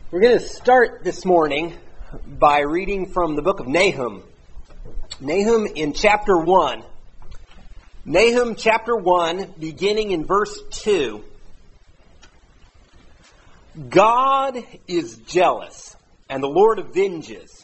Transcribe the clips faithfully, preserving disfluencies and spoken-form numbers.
We're going to start this morning by reading from the book of Nahum. Nahum in chapter one. Nahum chapter one, beginning in verse two. God is jealous, and the Lord avenges.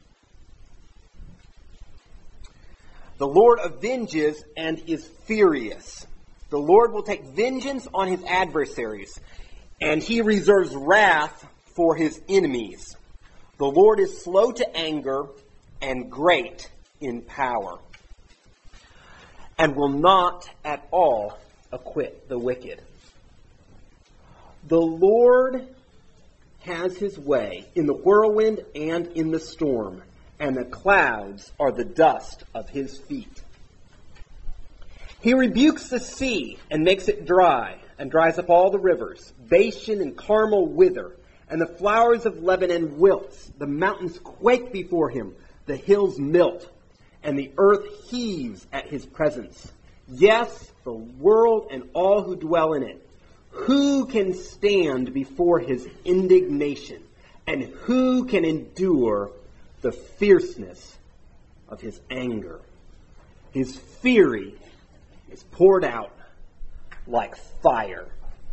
The Lord avenges and is furious. The Lord will take vengeance on his adversaries, and he reserves wrath for his enemies. The Lord is slow to anger and great in power, and will not at all acquit the wicked. The Lord has his way in the whirlwind and in the storm, and the clouds are the dust of his feet. He rebukes the sea and makes it dry, and dries up all the rivers. Bashan and Carmel wither, and the flowers of Lebanon wilts. The mountains quake before him, the hills melt, and the earth heaves at his presence. Yes, the world and all who dwell in it. Who can stand before his indignation? And who can endure the fierceness of his anger? His fury is poured out like fire.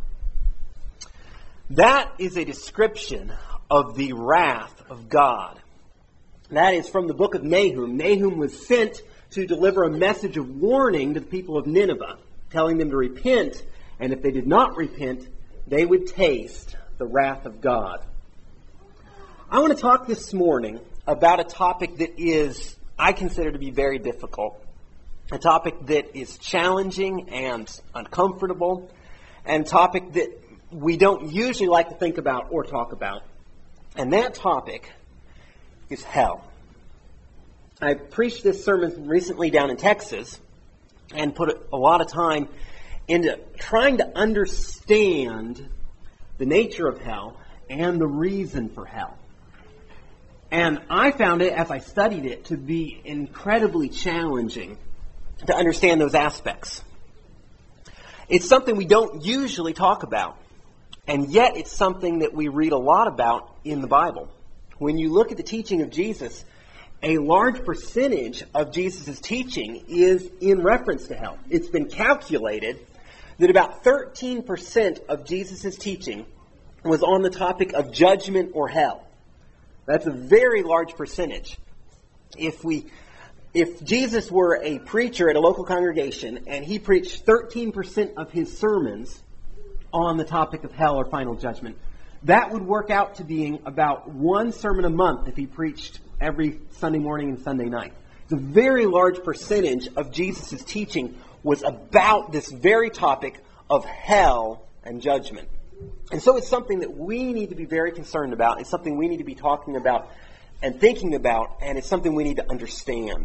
That is a description of the wrath of God. That is from the book of Nahum. Nahum was sent to deliver a message of warning to the people of Nineveh, telling them to repent, and if they did not repent, they would taste the wrath of God. I want to talk this morning about a topic that is, I consider to be very difficult. A topic that is challenging and uncomfortable, and a topic that we don't usually like to think about or talk about. And that topic is hell. I preached this sermon recently down in Texas and put a lot of time into trying to understand the nature of hell and the reason for hell. And I found it, as I studied it, to be incredibly challenging to understand those aspects. It's something we don't usually talk about, and yet it's something that we read a lot about in the Bible. When you look at the teaching of Jesus, a large percentage of Jesus' teaching is in reference to hell. It's been calculated that about thirteen percent of Jesus' teaching was on the topic of judgment or hell. That's a very large percentage. If we If Jesus were a preacher at a local congregation and he preached thirteen percent of his sermons on the topic of hell or final judgment, that would work out to being about one sermon a month if he preached every Sunday morning and Sunday night. It's a very large percentage of Jesus' teaching was about this very topic of hell and judgment. And so it's something that we need to be very concerned about. It's something we need to be talking about and thinking about, and it's something we need to understand.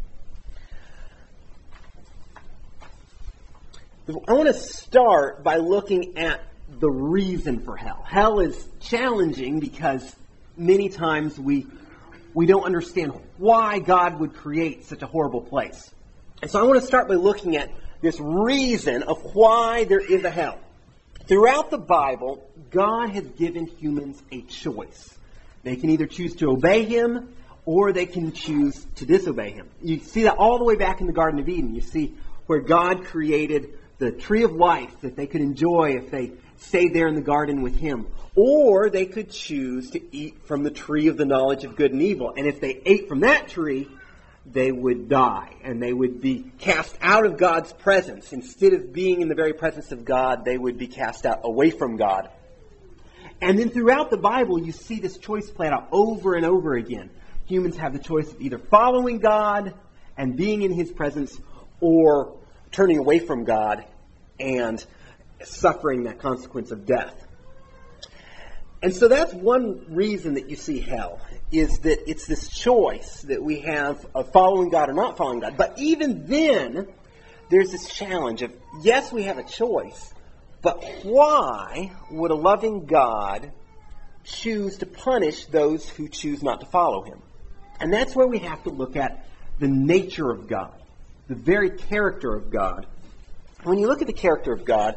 I want to start by looking at the reason for hell. Hell is challenging because many times we we don't understand why God would create such a horrible place. And so I want to start by looking at this reason of why there is a hell. Throughout the Bible, God has given humans a choice. They can either choose to obey him or they can choose to disobey him. You see that all the way back in the Garden of Eden. You see where God created the tree of life that they could enjoy if they stayed there in the garden with him. Or they could choose to eat from the tree of the knowledge of good and evil. And if they ate from that tree, they would die. And they would be cast out of God's presence. Instead of being in the very presence of God, they would be cast out away from God. And then throughout the Bible, you see this choice played out over and over again. Humans have the choice of either following God and being in his presence, or turning away from God and suffering that consequence of death. And so that's one reason that you see hell, is that it's this choice that we have of following God or not following God. But even then, there's this challenge of, yes, we have a choice, but why would a loving God choose to punish those who choose not to follow him? And that's where we have to look at the nature of God, the very character of God. When you look at the character of God,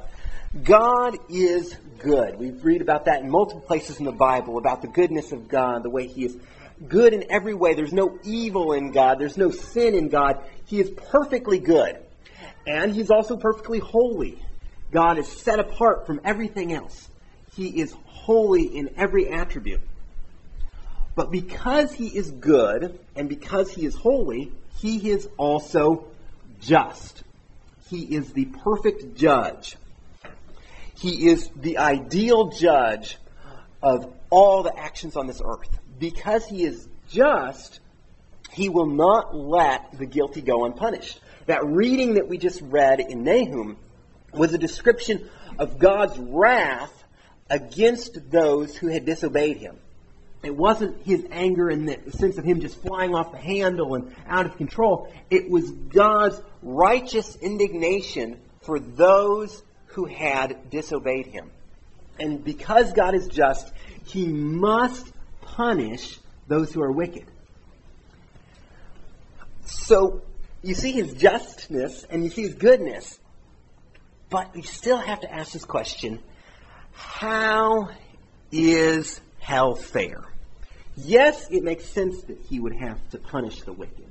God is good. We read about that in multiple places in the Bible, about the goodness of God, the way He is good in every way. There's no evil in God. There's no sin in God. He is perfectly good. And He's also perfectly holy. God is set apart from everything else. He is holy in every attribute. But because He is good and because He is holy, He is also just. He is the perfect judge. He is the ideal judge of all the actions on this earth. Because He is just, He will not let the guilty go unpunished. That reading that we just read in Nahum was a description of God's wrath against those who had disobeyed Him. It wasn't His anger in the sense of Him just flying off the handle and out of control. It was God's righteous indignation for those who had disobeyed Him. And because God is just, He must punish those who are wicked. So, you see His justness and you see His goodness, but you still have to ask this question, how is hell fair? Yes, it makes sense that He would have to punish the wicked.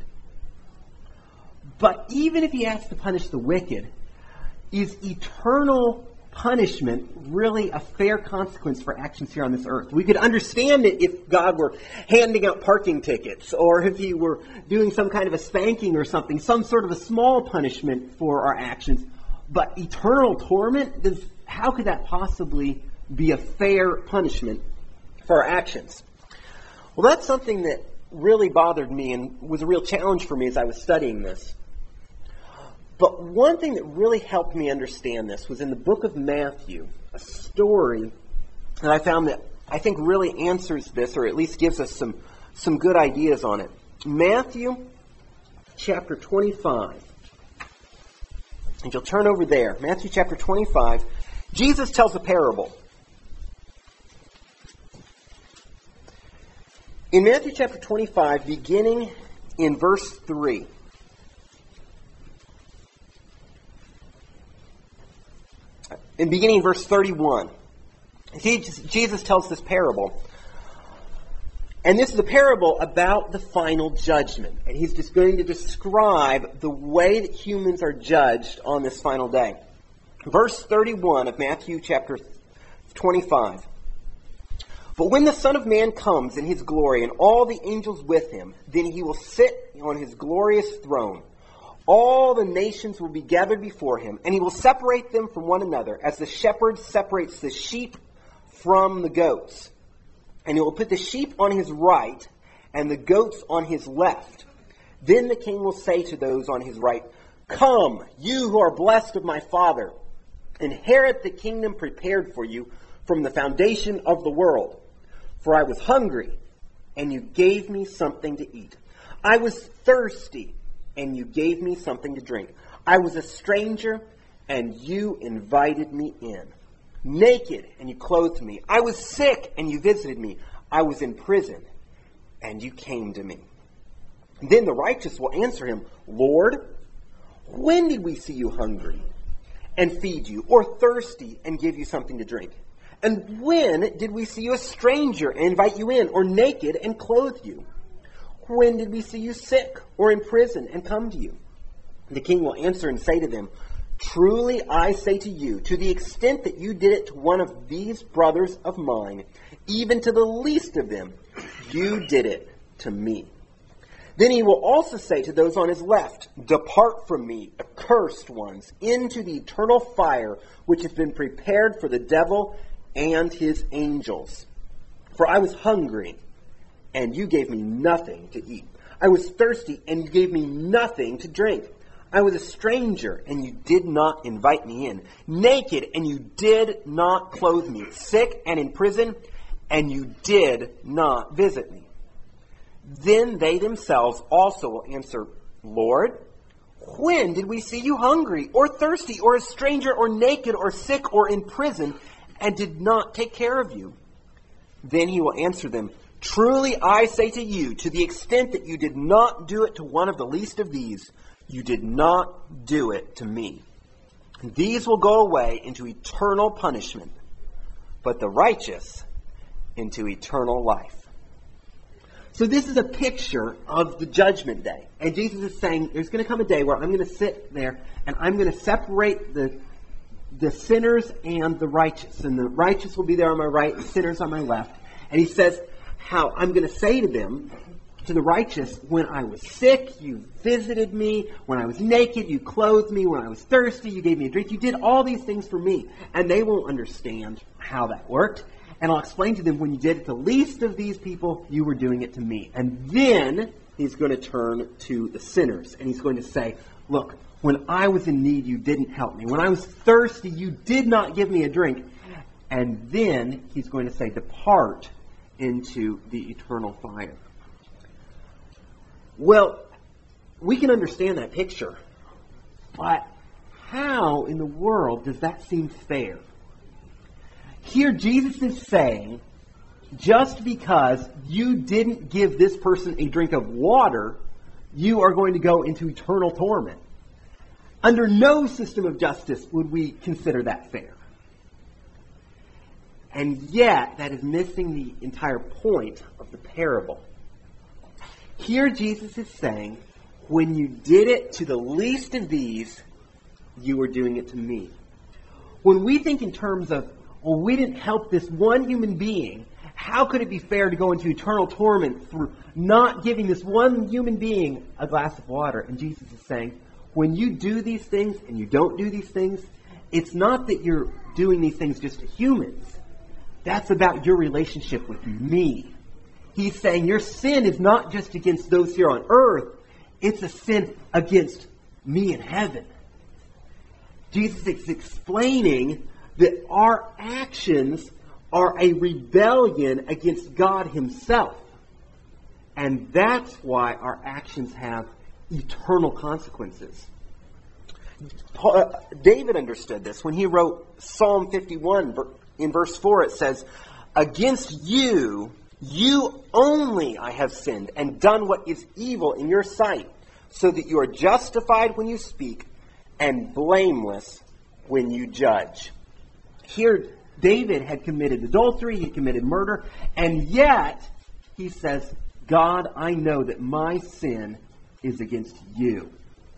But even if He has to punish the wicked, is eternal punishment really a fair consequence for actions here on this earth? We could understand it if God were handing out parking tickets, or if He were doing some kind of a spanking or something, some sort of a small punishment for our actions. But eternal torment, does, how could that possibly be a fair punishment for our actions? Well, that's something that really bothered me and was a real challenge for me as I was studying this. But one thing that really helped me understand this was in the book of Matthew, a story that I found that I think really answers this, or at least gives us some, some good ideas on it. Matthew chapter twenty-five. And you'll turn over there. Matthew chapter twenty-five. Jesus tells a parable. In Matthew chapter twenty-five, beginning in verse three. In beginning in verse thirty-one, Jesus tells this parable. And this is a parable about the final judgment. And He's just going to describe the way that humans are judged on this final day. Verse thirty-one of Matthew chapter twenty-five. But when the Son of Man comes in His glory and all the angels with Him, then He will sit on His glorious throne. All the nations will be gathered before Him, and He will separate them from one another, as the shepherd separates the sheep from the goats. And He will put the sheep on His right, and the goats on His left. Then the King will say to those on His right, "Come, you who are blessed of my Father, inherit the kingdom prepared for you from the foundation of the world. For I was hungry, and you gave me something to eat. I was thirsty, and you gave me something to drink. I was a stranger, and you invited me in. Naked, and you clothed me. I was sick, and you visited me. I was in prison, and you came to me." Then the righteous will answer Him, "Lord, when did we see you hungry and feed you, or thirsty and give you something to drink? And when did we see you a stranger and invite you in, or naked and clothe you? When did we see you sick or in prison and come to you?" The King will answer and say to them, "Truly I say to you, to the extent that you did it to one of these brothers of mine, even to the least of them, you did it to me." Then He will also say to those on His left, "Depart from me, accursed ones, into the eternal fire which has been prepared for the devil and his angels. For I was hungry, and you gave me nothing to eat. I was thirsty, and you gave me nothing to drink. I was a stranger, and you did not invite me in. Naked, and you did not clothe me. Sick and in prison, and you did not visit me." Then they themselves also will answer, "Lord, when did we see you hungry, or thirsty, or a stranger, or naked, or sick, or in prison, and did not take care of you?" Then He will answer them, "Truly I say to you, to the extent that you did not do it to one of the least of these, you did not do it to me." These will go away into eternal punishment, but the righteous into eternal life. So this is a picture of the judgment day. And Jesus is saying there's going to come a day where I'm going to sit there and I'm going to separate the the sinners and the righteous. And the righteous will be there on my right, the sinners on my left. And he says how I'm going to say to them, to the righteous, when I was sick, you visited me. When I was naked, you clothed me. When I was thirsty, you gave me a drink. You did all these things for me. And they won't understand how that worked. And I'll explain to them, when you did it to the least of these people, you were doing it to me. And then he's going to turn to the sinners. And he's going to say, look, when I was in need, you didn't help me. When I was thirsty, you did not give me a drink. And then he's going to say, depart into the eternal fire. Well, we can understand that picture. But how in the world does that seem fair? Here Jesus is saying, just because you didn't give this person a drink of water, you are going to go into eternal torment. Under no system of justice would we consider that fair. And yet, that is missing the entire point of the parable. Here Jesus is saying, when you did it to the least of these, you were doing it to me. When we think in terms of, well, we didn't help this one human being, how could it be fair to go into eternal torment through not giving this one human being a glass of water? And Jesus is saying, when you do these things and you don't do these things, it's not that you're doing these things just to humans. That's about your relationship with me. He's saying your sin is not just against those here on earth. It's a sin against me in heaven. Jesus is explaining that our actions are a rebellion against God himself. And that's why our actions have eternal consequences. David understood this when he wrote Psalm fifty-one. In verse four it says, against you, you only I have sinned and done what is evil in your sight, so that you are justified when you speak and blameless when you judge. Here, David had committed adultery, he had committed murder, and yet he says, God, I know that my sin is against you.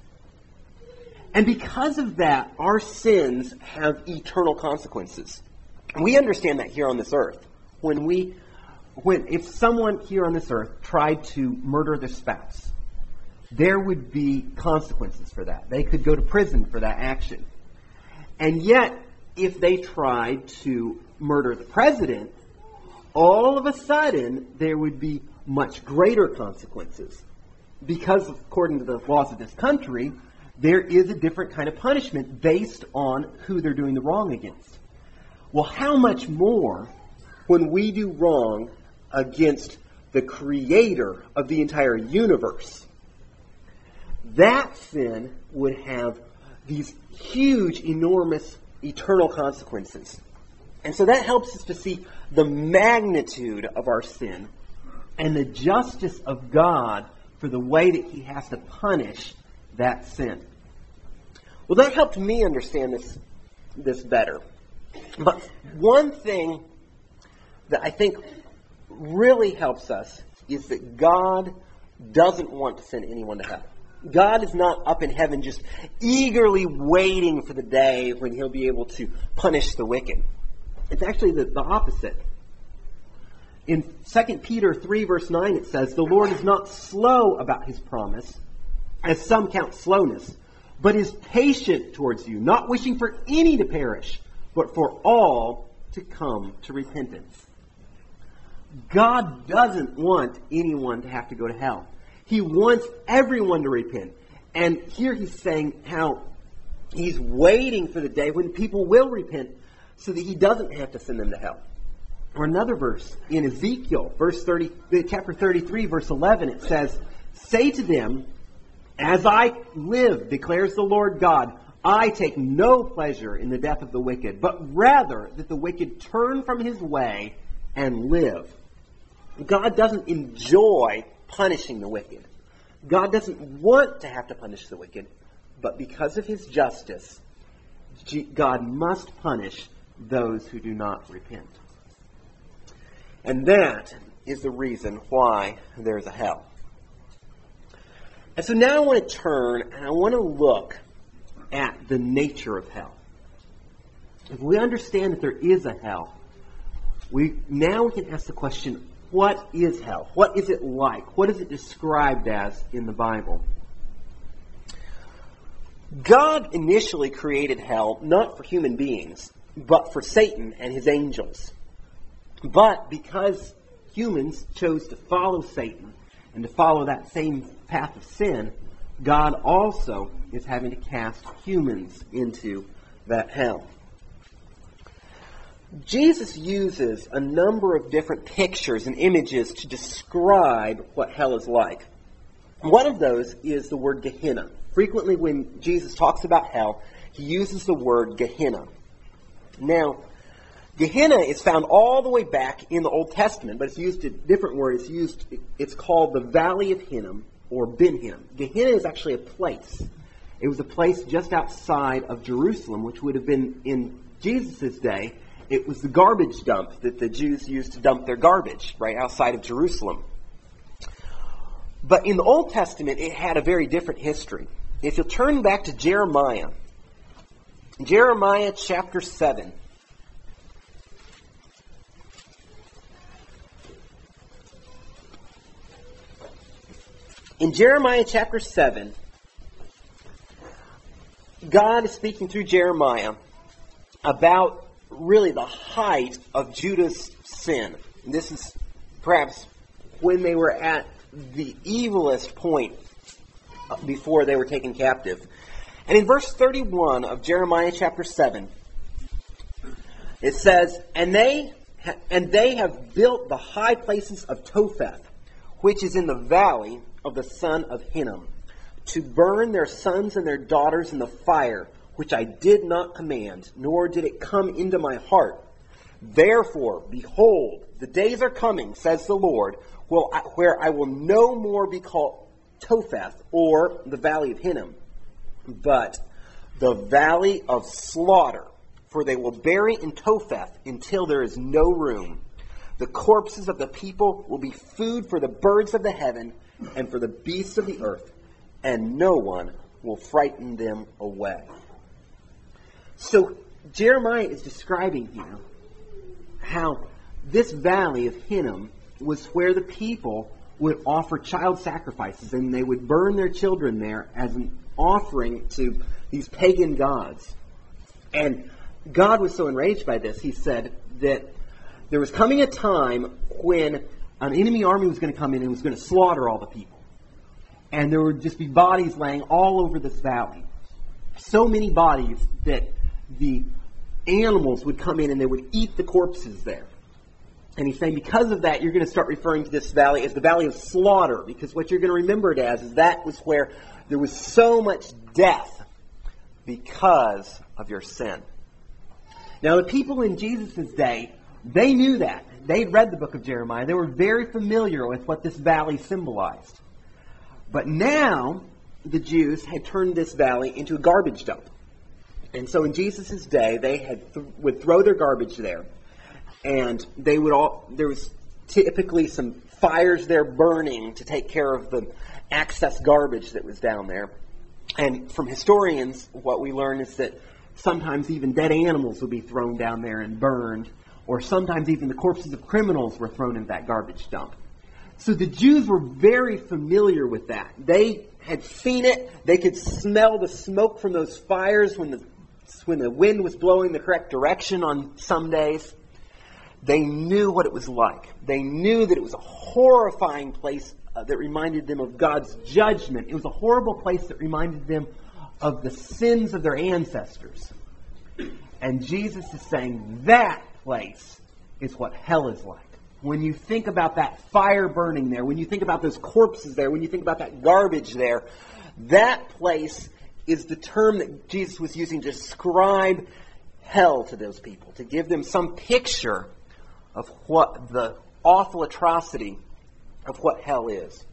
And because of that, our sins have eternal consequences. And we understand that here on this earth. When we, when if someone here on this earth tried to murder their spouse, there would be consequences for that. They could go to prison for that action. And yet, if they tried to murder the president, all of a sudden there would be much greater consequences. Because, according to the laws of this country, there is a different kind of punishment based on who they're doing the wrong against. Well, how much more when we do wrong against the creator of the entire universe? That sin would have these huge, enormous, eternal consequences. And so that helps us to see the magnitude of our sin and the justice of God for the way that he has to punish that sin. Well, that helped me understand this, this better. But one thing that I think really helps us is that God doesn't want to send anyone to hell. God is not up in heaven just eagerly waiting for the day when he'll be able to punish the wicked. It's actually the, the opposite. In Second Peter three verse nine it says, the Lord is not slow about his promise, as some count slowness, but is patient towards you, not wishing for any to perish, but for all to come to repentance. God doesn't want anyone to have to go to hell. He wants everyone to repent. And here he's saying how he's waiting for the day when people will repent so that he doesn't have to send them to hell. Or another verse in Ezekiel, verse thirty, chapter thirty-three, verse eleven, it says, say to them, as I live, declares the Lord God, I take no pleasure in the death of the wicked, but rather that the wicked turn from his way and live. God doesn't enjoy punishing the wicked. God doesn't want to have to punish the wicked, but because of his justice, God must punish those who do not repent. And that is the reason why there is a hell. And so now I want to turn and I want to look at the nature of hell. If we understand that there is a hell, we now we can ask the question, what is hell? What is it like? What is it described as in the Bible? God initially created hell not for human beings, but for Satan and his angels. But because humans chose to follow Satan and to follow that same path of sin, God also is having to cast humans into that hell. Jesus uses a number of different pictures and images to describe what hell is like. One of those is the word Gehenna. Frequently when Jesus talks about hell, he uses the word Gehenna. Now, Gehenna is found all the way back in the Old Testament, but it's used a different word. It's used. It's called the Valley of Hinnom or Ben Hinnom. Gehenna is actually a place. It was a place just outside of Jerusalem, which would have been in Jesus' day. It was the garbage dump that the Jews used to dump their garbage right outside of Jerusalem. But in the Old Testament, it had a very different history. If you'll turn back to Jeremiah, Jeremiah chapter seven. In Jeremiah chapter seven, God is speaking through Jeremiah about really the height of Judah's sin. And this is perhaps when they were at the evilest point before they were taken captive. And in verse thirty-one of Jeremiah chapter seven, it says, And they ha- and they have built the high places of Topheth, which is in the valley of the son of Hinnom, to burn their sons and their daughters in the fire, which I did not command, nor did it come into my heart. Therefore, behold, the days are coming, says the Lord, where I will no more be called Topheth, or the valley of Hinnom, but the valley of slaughter. For they will bury in Topheth until there is no room. The corpses of the people will be food for the birds of the heaven and for the beasts of the earth, and no one will frighten them away. So Jeremiah is describing here how this valley of Hinnom was where the people would offer child sacrifices, and they would burn their children there as an offering to these pagan gods. And God was so enraged by this, he said that there was coming a time when an enemy army was going to come in and was going to slaughter all the people. And there would just be bodies laying all over this valley. So many bodies that the animals would come in and they would eat the corpses there. And he's saying because of that, you're going to start referring to this valley as the valley of slaughter, because what you're going to remember it as is that was where there was so much death because of your sin. Now, the people in Jesus' day, they knew that. They'd read the book of Jeremiah. They were very familiar with what this valley symbolized. But now, the Jews had turned this valley into a garbage dump. And so in Jesus' day, they had th- would throw their garbage there. And they would all, there was typically some fires there burning to take care of the excess garbage that was down there. And from historians, what we learn is that sometimes even dead animals would be thrown down there and burned, or sometimes even the corpses of criminals were thrown into that garbage dump. So the Jews were very familiar with that. They had seen it. They could smell the smoke from those fires when the when the wind was blowing the correct direction on some days. They knew what it was like. They knew that it was a horrifying place uh, that reminded them of God's judgment. It was a horrible place that reminded them of the sins of their ancestors. And Jesus is saying that place is what hell is like. When you think about that fire burning there, when you think about those corpses there, when you think about that garbage there, that place is the term that Jesus was using to describe hell to those people, to give them some picture of what the awful atrocity of what hell is.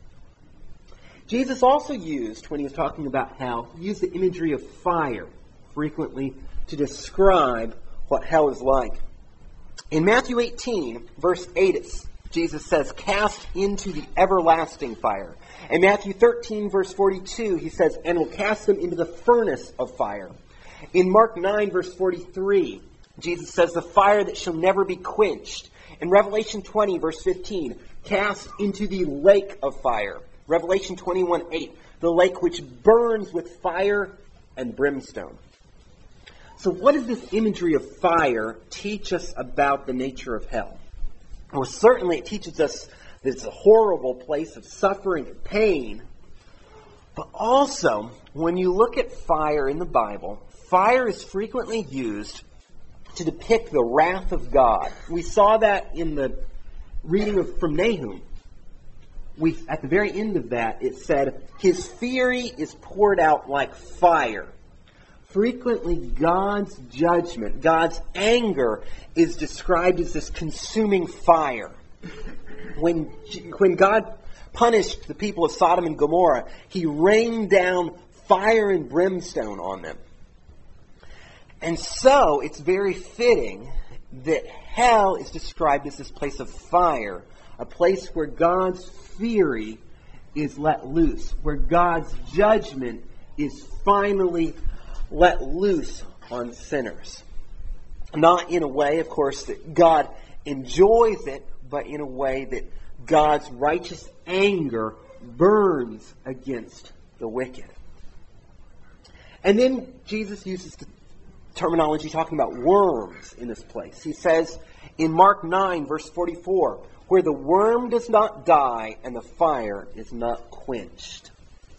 Jesus also used, when he was talking about hell, he used the imagery of fire frequently to describe what hell is like. In Matthew eighteen, verse eight, it's, Jesus says, cast into the everlasting fire. In Matthew thirteen, verse forty-two, he says, and will cast them into the furnace of fire. In Mark nine, verse forty-three, Jesus says, the fire that shall never be quenched. In Revelation twenty, verse fifteen, cast into the lake of fire. Revelation twenty-one, eight, the lake which burns with fire and brimstone. So what does this imagery of fire teach us about the nature of hell? Well, certainly it teaches us that it's a horrible place of suffering and pain. But also, when you look at fire in the Bible, fire is frequently used to depict the wrath of God. We saw that in the reading of, from Nahum. We, at the very end of that, it said, his fury is poured out like fire. Frequently, God's judgment, God's anger is described as this consuming fire. When, when God punished the people of Sodom and Gomorrah, he rained down fire and brimstone on them. And so, it's very fitting that hell is described as this place of fire, a place where God's fury is let loose, where God's judgment is finally let loose on sinners. Not in a way, of course, that God enjoys it, but in a way that God's righteous anger burns against the wicked. And then Jesus uses the terminology talking about worms in this place. He says in Mark nine, verse forty-four, where the worm does not die and the fire is not quenched.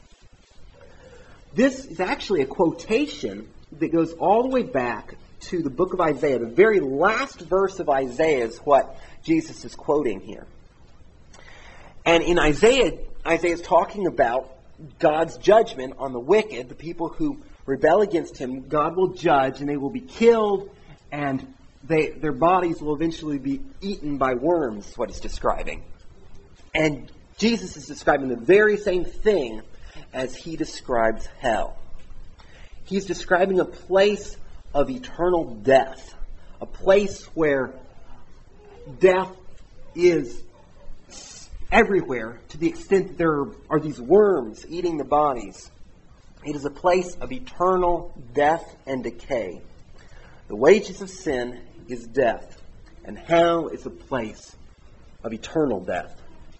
This is actually a quotation that goes all the way back to the book of Isaiah. The very last verse of Isaiah is what Jesus is quoting here. And in Isaiah, Isaiah is talking about God's judgment on the wicked, the people who rebel against him. God will judge and they will be killed, and they, their bodies will eventually be eaten by worms, is what he's describing. And Jesus is describing the very same thing as he describes hell. He's describing a place of eternal death, a place where death is everywhere to the extent that there are these worms eating the bodies. It is a place of eternal death and decay. The wages of sin is death, and hell is a place of eternal death.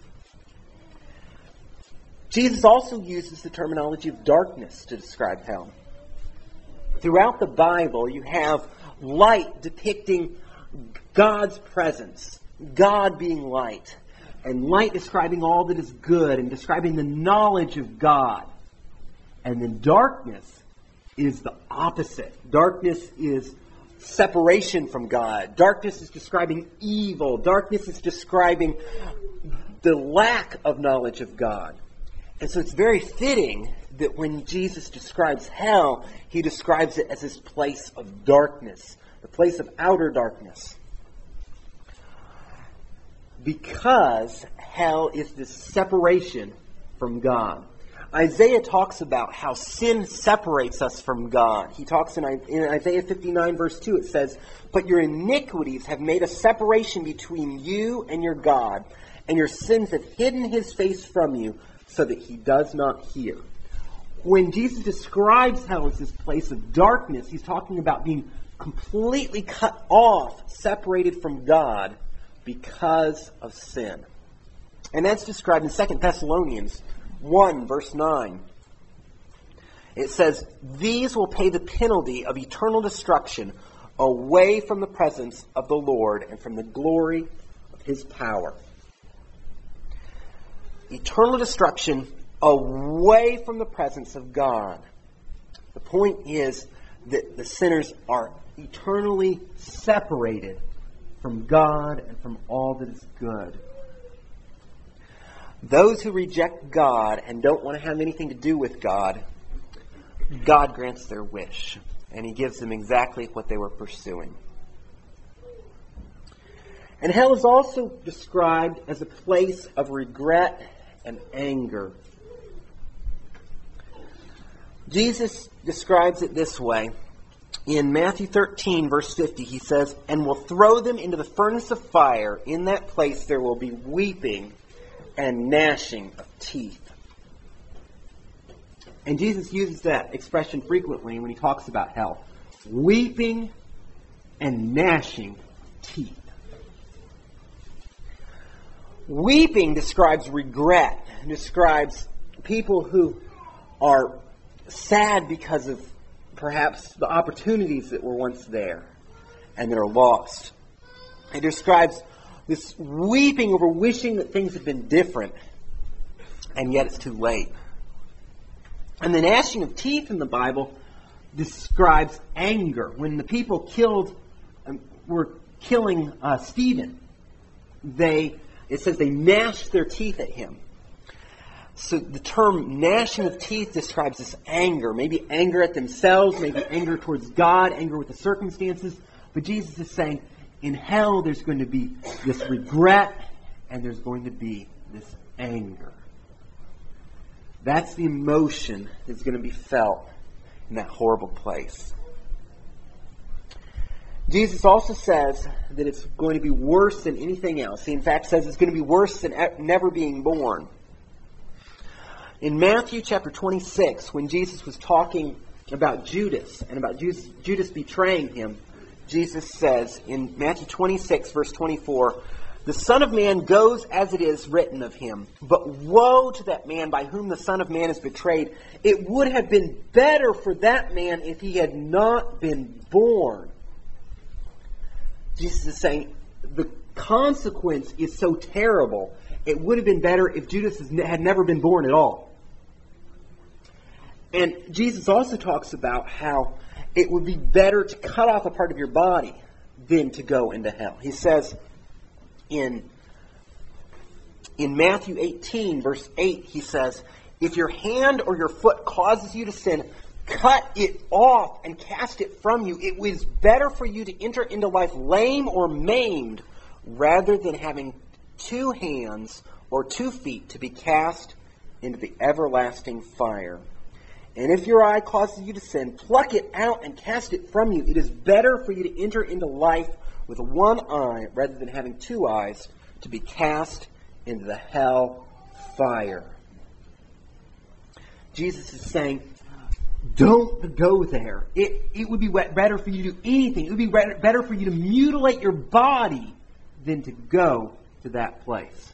Jesus also uses the terminology of darkness to describe hell. Throughout the Bible, you have light depicting God's presence, God being light, and light describing all that is good and describing the knowledge of God. And then darkness is the opposite. Darkness is separation from God. Darkness is describing evil. Darkness is describing the lack of knowledge of God. And so it's very fitting that when Jesus describes hell, he describes it as this place of darkness, the place of outer darkness. Because hell is this separation from God. Isaiah talks about how sin separates us from God. He talks in, in Isaiah fifty-nine, verse two, it says, but your iniquities have made a separation between you and your God, and your sins have hidden his face from you, so that he does not hear. When Jesus describes hell as this place of darkness, he's talking about being completely cut off, separated from God because of sin. And that's described in Second Thessalonians one, verse nine. It says, these will pay the penalty of eternal destruction away from the presence of the Lord and from the glory of his power. Eternal destruction away from the presence of God. The point is that the sinners are eternally separated from God and from all that is good. Those who reject God and don't want to have anything to do with God, God grants their wish, and he gives them exactly what they were pursuing. And hell is also described as a place of regret and anger. Jesus describes it this way In Matthew thirteen, verse fifty, he says, "And will throw them into the furnace of fire. In that place there will be weeping and gnashing of teeth." And Jesus uses that expression frequently when he talks about hell. Weeping and gnashing teeth. Weeping describes regret, describes people who are sad because of perhaps the opportunities that were once there and that are lost. It describes this weeping over wishing that things had been different, and yet it's too late. And the gnashing of teeth in the Bible describes anger. When the people killed, um, were killing uh, Stephen, they it says they gnashed their teeth at him. So the term gnashing of teeth describes this anger, maybe anger at themselves, maybe anger towards God, anger with the circumstances. But Jesus is saying, in hell there's going to be this regret and there's going to be this anger. That's the emotion that's going to be felt in that horrible place. Jesus also says that it's going to be worse than anything else. He in fact says it's going to be worse than never being born. In Matthew chapter twenty-six, when Jesus was talking about Judas and about Judas, Judas betraying him, Jesus says in Matthew twenty-six, verse twenty-four, "The Son of Man goes as it is written of him. But woe to that man by whom the Son of Man is betrayed. It would have been better for that man if he had not been born." Jesus is saying the consequence is so terrible, it would have been better if Judas had never been born at all. And Jesus also talks about how it would be better to cut off a part of your body than to go into hell. He says in, in Matthew eighteen, verse eight, he says, "If your hand or your foot causes you to sin, cut it off and cast it from you. It was better for you to enter into life lame or maimed rather than having two hands or two feet to be cast into the everlasting fire. And if your eye causes you to sin, pluck it out and cast it from you. It is better for you to enter into life with one eye rather than having two eyes to be cast into the hell fire." Jesus is saying, don't go there. It, it would be better for you to do anything. It would be better for you to mutilate your body than to go to that place.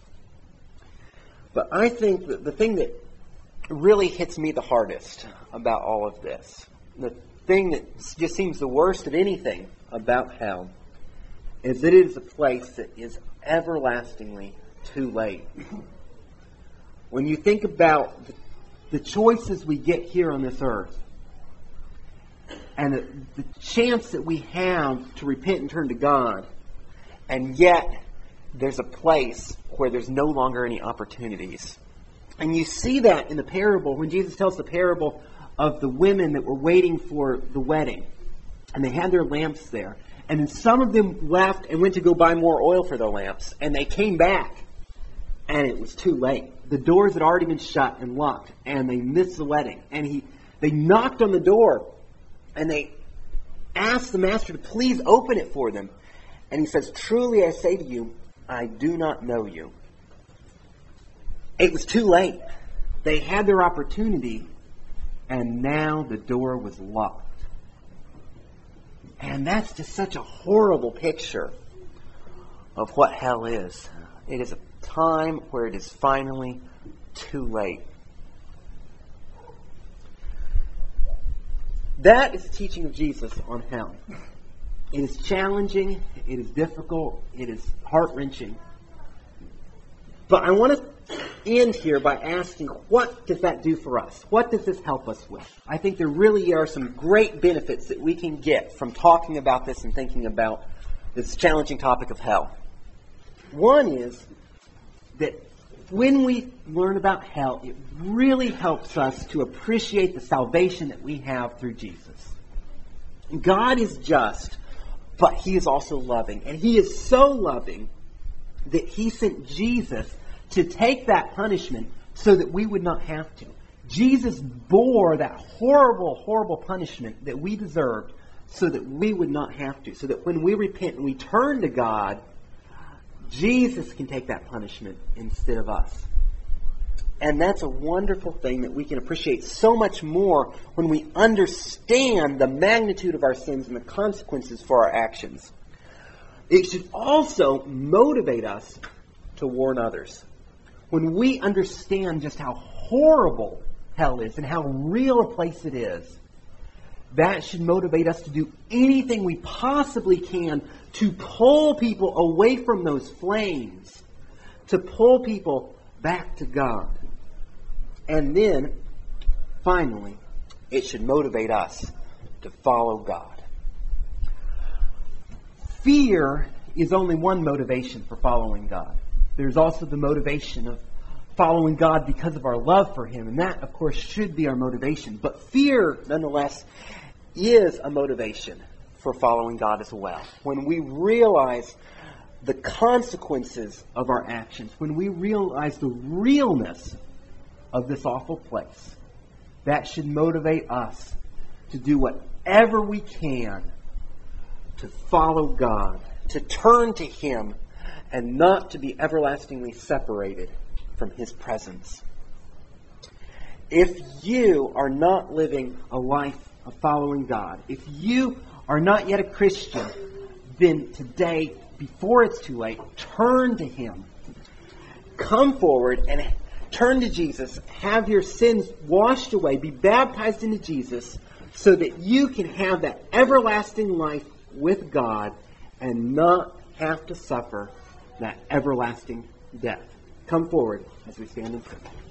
But I think that the thing that really hits me the hardest about all of this, the thing that just seems the worst of anything about hell, is that it is a place that is everlastingly too late. When you think about the, the choices we get here on this earth, and the, the chance that we have to repent and turn to God, and yet there's a place where there's no longer any opportunities. And you see that in the parable, when Jesus tells the parable of the women that were waiting for the wedding. And they had their lamps there. And then some of them left and went to go buy more oil for their lamps. And they came back. And it was too late. The doors had already been shut and locked. And they missed the wedding. And he, they knocked on the door. And they asked the master to please open it for them. And he says, "Truly I say to you, I do not know you." It was too late. They had their opportunity, and now the door was locked. And that's just such a horrible picture of what hell is. It is a time where it is finally too late. That is the teaching of Jesus on hell. It is challenging, it is difficult, it is heart-wrenching. But I want to end here by asking, what does that do for us? What does this help us with? I think there really are some great benefits that we can get from talking about this and thinking about this challenging topic of hell. One is that when we learn about hell, it really helps us to appreciate the salvation that we have through Jesus. God is just, but He is also loving. And He is so loving that He sent Jesus to take that punishment so that we would not have to. Jesus bore that horrible, horrible punishment that we deserved so that we would not have to. So that when we repent and we turn to God, Jesus can take that punishment instead of us. And that's a wonderful thing that we can appreciate so much more when we understand the magnitude of our sins and the consequences for our actions. It should also motivate us to warn others. When we understand just how horrible hell is and how real a place it is, that should motivate us to do anything we possibly can to pull people away from those flames, to pull people back to God. And then, finally, it should motivate us to follow God. Fear is only one motivation for following God. There's also the motivation of following God because of our love for Him. And that, of course, should be our motivation. But fear, nonetheless, is a motivation for following God as well. When we realize the consequences of our actions, when we realize the realness of this awful place, that should motivate us to do whatever we can to follow God, to turn to Him, and not to be everlastingly separated from His presence. If you are not living a life of following God, if you are not yet a Christian, then today, before it's too late, turn to Him. Come forward and turn to Jesus. Have your sins washed away. Be baptized into Jesus so that you can have that everlasting life with God and not have to suffer that everlasting death. Come forward as we stand and pray.